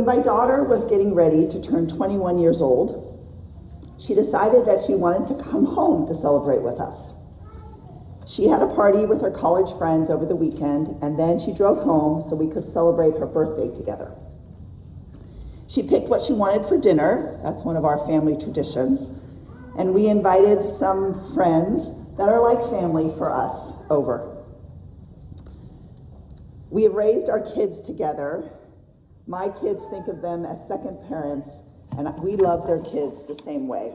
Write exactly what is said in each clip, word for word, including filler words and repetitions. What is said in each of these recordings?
When my daughter was getting ready to turn twenty-one years old, she decided that she wanted to come home to celebrate with us. She had a party with her college friends over the weekend, and then she drove home so we could celebrate her birthday together. She picked what she wanted for dinner. That's one of our family traditions. And we invited some friends that are like family for us over. We have raised our kids together. My kids think of them as second parents, and we love their kids the same way.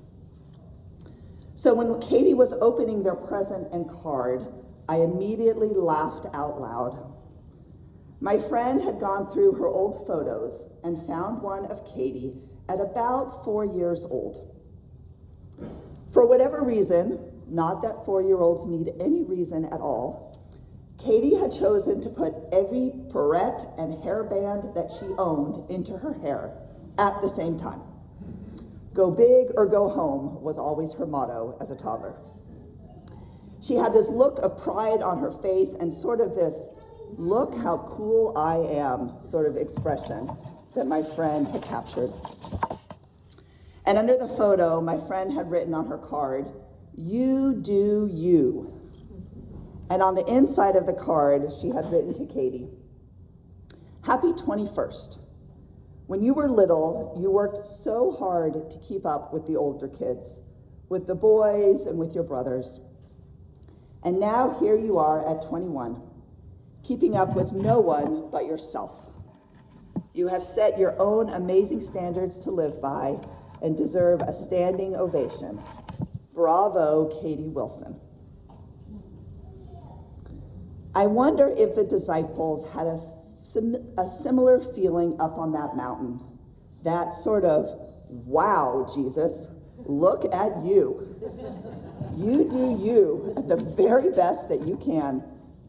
So when Katie was opening their present and card, I immediately laughed out loud. My friend had gone through her old photos and found one of Katie at about four years old. For whatever reason, not that four-year-olds need any reason at all, Katie had chosen to put every barrette and hairband that she owned into her hair at the same time. Go big or go home was always her motto as a toddler. She had this look of pride on her face and sort of this "look how cool I am" sort of expression that my friend had captured. And under the photo, my friend had written on her card, "You do you." And on the inside of the card, she had written to Katie, "Happy twenty-first. When you were little, you worked so hard to keep up with the older kids, with the boys and with your brothers. And now here you are at twenty-one, keeping up with no one but yourself. You have set your own amazing standards to live by and deserve a standing ovation. Bravo, Katie Wilson." I wonder if the disciples had a, sim- a similar feeling up on that mountain. That sort of, "Wow, Jesus, look at you. You do you at the very best that you can."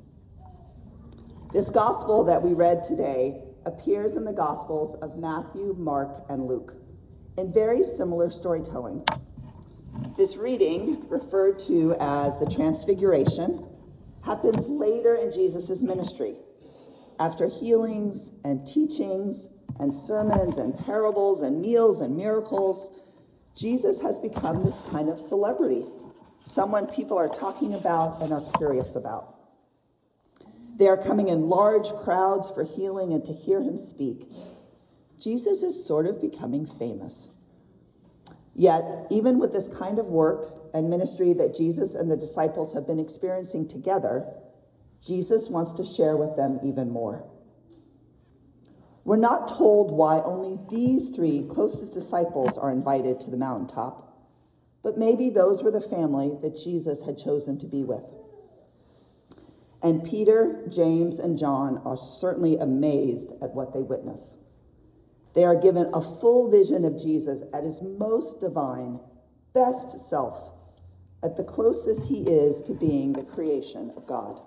This gospel that we read today appears in the Gospels of Matthew, Mark, and Luke in very similar storytelling. This reading, referred to as the Transfiguration, happens later in Jesus' ministry. After healings and teachings and sermons and parables and meals and miracles, Jesus has become this kind of celebrity, someone people are talking about and are curious about. They are coming in large crowds for healing and to hear him speak. Jesus is sort of becoming famous. Yet, even with this kind of work and ministry that Jesus and the disciples have been experiencing together, Jesus wants to share with them even more. We're not told why only these three closest disciples are invited to the mountaintop, but maybe those were the family that Jesus had chosen to be with. And Peter, James, and John are certainly amazed at what they witness. They are given a full vision of Jesus at his most divine, best self, at the closest he is to being the creation of God.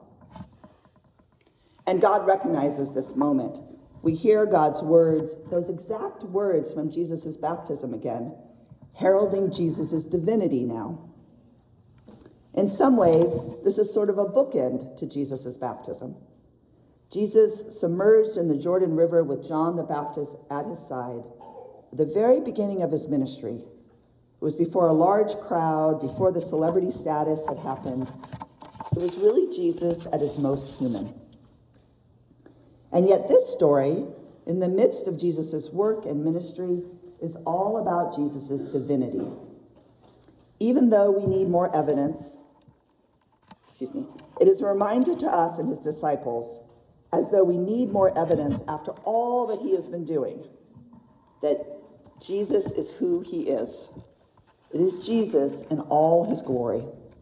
And God recognizes this moment. We hear God's words, those exact words from Jesus' baptism again, heralding Jesus' divinity now. In some ways, this is sort of a bookend to Jesus' baptism. Jesus submerged in the Jordan River with John the Baptist at his side, at the very beginning of his ministry. It was before a large crowd, before the celebrity status had happened. It was really Jesus at his most human. And yet this story, in the midst of Jesus' work and ministry, is all about Jesus' divinity. Even though we need more evidence, excuse me, it is a reminder to us and his disciples, as though we need more evidence after all that he has been doing, that Jesus is who he is. It is Jesus in all his glory.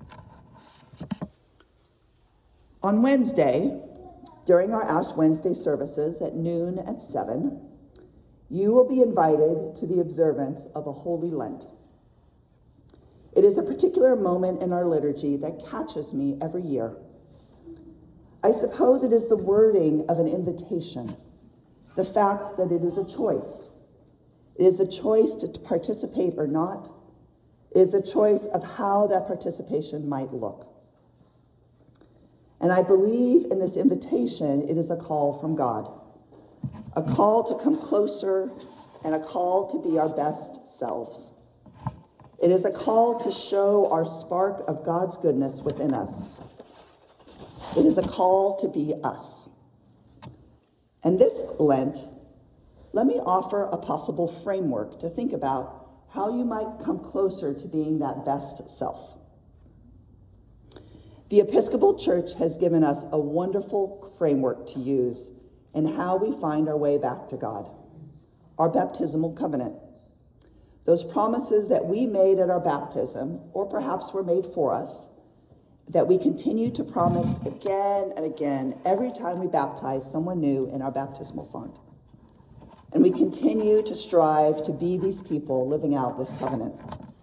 On Wednesday, during our Ash Wednesday services at noon and seven, you will be invited to the observance of a Holy Lent. It is a particular moment in our liturgy that catches me every year. I suppose it is the wording of an invitation, the fact that it is a choice. It is a choice to participate or not. It is a choice of how that participation might look. And I believe in this invitation, it is a call from God, a call to come closer, and a call to be our best selves. It is a call to show our spark of God's goodness within us. It is a call to be us. And this Lent, let me offer a possible framework to think about how you might come closer to being that best self. The Episcopal Church has given us a wonderful framework to use in how we find our way back to God, our baptismal covenant. Those promises that we made at our baptism, or perhaps were made for us, that we continue to promise again and again every time we baptize someone new in our baptismal font. And we continue to strive to be these people living out this covenant.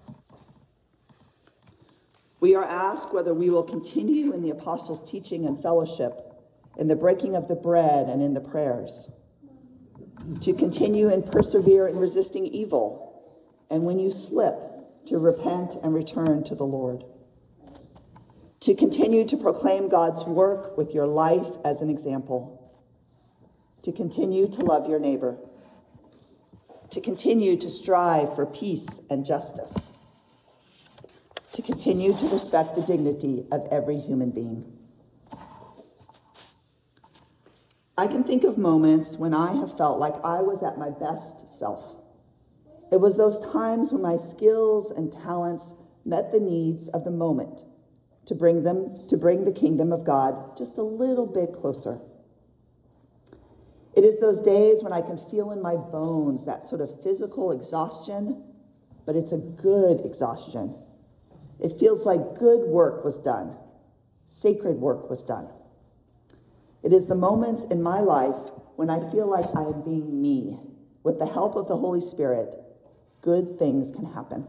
We are asked whether we will continue in the apostles' teaching and fellowship, in the breaking of the bread and in the prayers, to continue and persevere in resisting evil, and when you slip, to repent and return to the Lord, to continue to proclaim God's work with your life as an example, to continue to love your neighbor, to continue to strive for peace and justice, to continue to respect the dignity of every human being. I can think of moments when I have felt like I was at my best self. It was those times when my skills and talents met the needs of the moment to bring them, to bring the kingdom of God just a little bit closer. It is those days when I can feel in my bones that sort of physical exhaustion, but it's a good exhaustion. It feels like good work was done, sacred work was done. It is the moments in my life when I feel like I am being me. With the help of the Holy Spirit, good things can happen.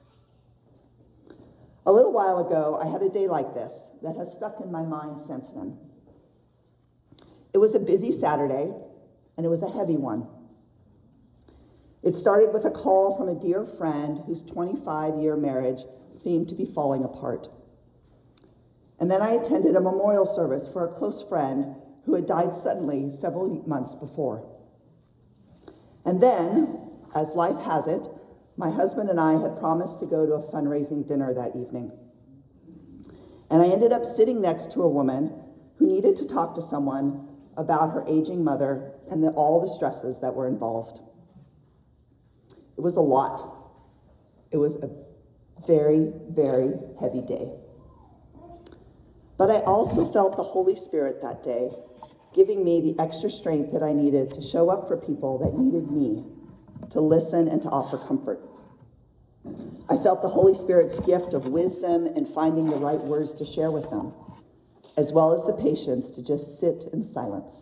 A little while ago, I had a day like this that has stuck in my mind since then. It was a busy Saturday, and it was a heavy one. It started with a call from a dear friend whose twenty-five-year marriage seemed to be falling apart. And then I attended a memorial service for a close friend who had died suddenly several months before. And then, as life has it, my husband and I had promised to go to a fundraising dinner that evening. And I ended up sitting next to a woman who needed to talk to someone about her aging mother and the, all the stresses that were involved. It was a lot. It was a very, very heavy day. But I also felt the Holy Spirit that day, giving me the extra strength that I needed to show up for people that needed me, to listen and to offer comfort. I felt the Holy Spirit's gift of wisdom and finding the right words to share with them, as well as the patience to just sit in silence.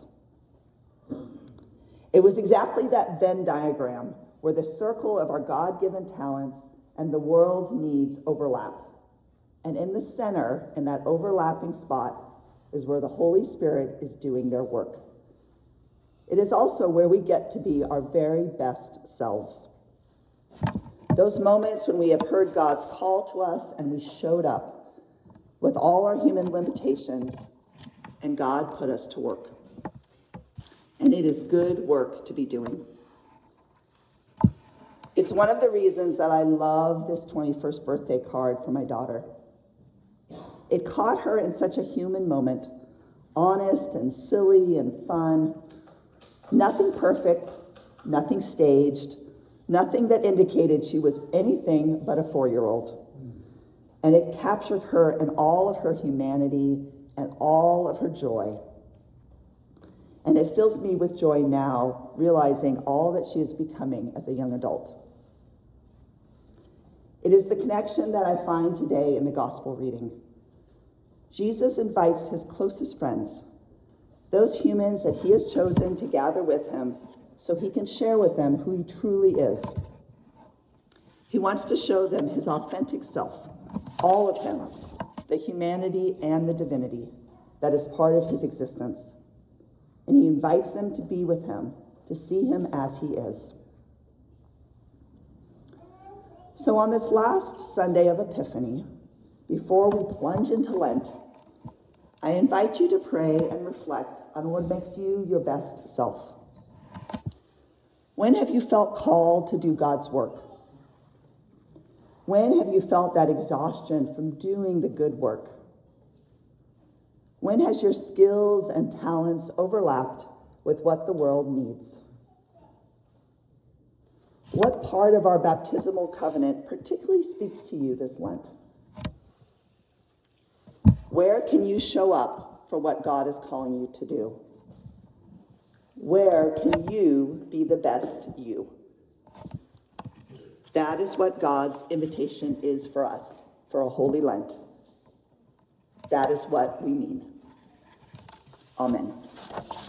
It was exactly that Venn diagram where the circle of our God-given talents and the world's needs overlap. And in the center, in that overlapping spot, is where the Holy Spirit is doing their work. It is also where we get to be our very best selves. Those moments when we have heard God's call to us and we showed up with all our human limitations, and God put us to work. And it is good work to be doing. It's one of the reasons that I love this twenty-first birthday card for my daughter. It caught her in such a human moment, honest and silly and fun. Nothing perfect, nothing staged, nothing that indicated she was anything but a four-year-old. And it captured her in all of her humanity and all of her joy. And it fills me with joy now, realizing all that she is becoming as a young adult. It is the connection that I find today in the gospel reading. Jesus invites his closest friends, those humans that he has chosen to gather with him so he can share with them who he truly is. He wants to show them his authentic self, all of him, the humanity and the divinity that is part of his existence. And he invites them to be with him, to see him as he is. So on this last Sunday of Epiphany, before we plunge into Lent, I invite you to pray and reflect on what makes you your best self. When have you felt called to do God's work? When have you felt that exhaustion from doing the good work? When has your skills and talents overlapped with what the world needs? What part of our baptismal covenant particularly speaks to you this Lent? Where can you show up for what God is calling you to do? Where can you be the best you? That is what God's invitation is for us for a Holy Lent. That is what we mean. Amen.